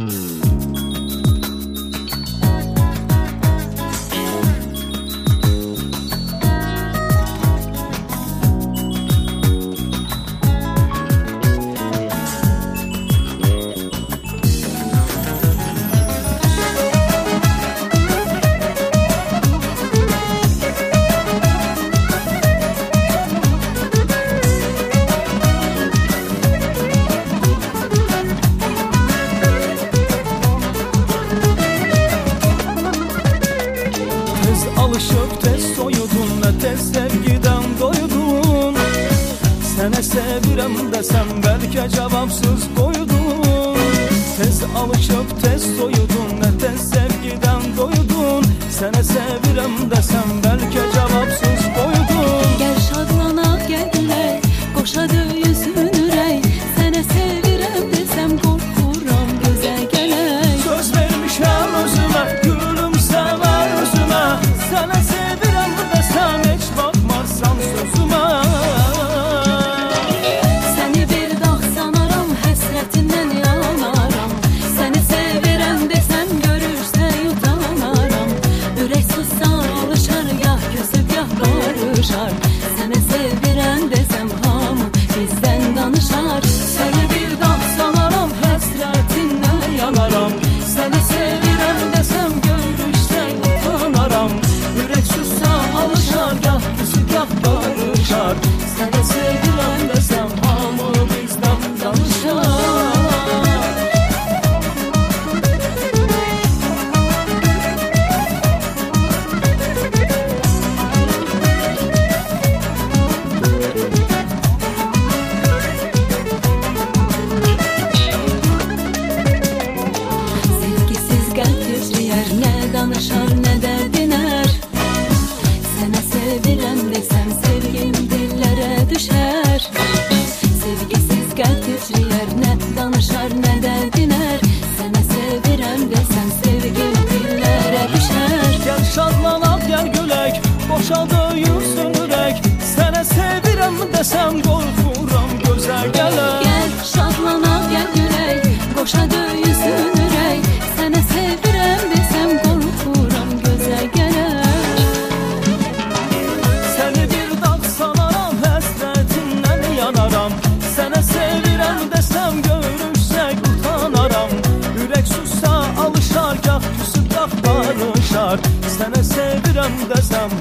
Alışıp tez soyudun ve tez sevgiden doydun. Sene sevirem desem belki cevapsız koydun. Tez alışıp tez soyudun ve tez sevgiden doydun. Sene sevirem desem belki cevapsız koydun. Gel şadlana gel güley, koşa yüzün ürey. Sene sevirem desem korkuram göze geley. Söz vermişem özüme, gülüm sever özüme. Sana sevirem desem hiç bakmazsan sözüme. Seni bir dağ sanaram, həsrətindən yanaram. Seni sevirem desem görürsə utanaram. Ürək sussa alışar, gah küsüb gah barışar. Seni sevirem desem hamı bizden danışar. Seni bir dağ sanaram, həsrətindən yanaram. Seni sevirem desem görürsən utanaram. Ürək sussa alışar, gah küsüb gah barışar. Seni sevirem desem hamı bizden danışar. Danışar ne de diner. Sana sevirem desem sevgim dillere düşer. Sevgisiz kalp titrer, ne danışar ne de diner. Sana sevirem desem sevgim dillere düşer. Gel şadlanaq gel gülək, boşadı yüzün ürək. Sənə sevirəm desem qorxuram gözə gələk. Gel şadlanaq gel gülək, boşadı yüzün ürək. Sana sevirem desem korkuram göze gelek. Seni bir dağ sanaram, həsrətindən yanaram. Sənə sevirəm desem görürsək utanaram. Ürək sussa alışar, gah küsüb gah barışar. Sənə sevirəm desem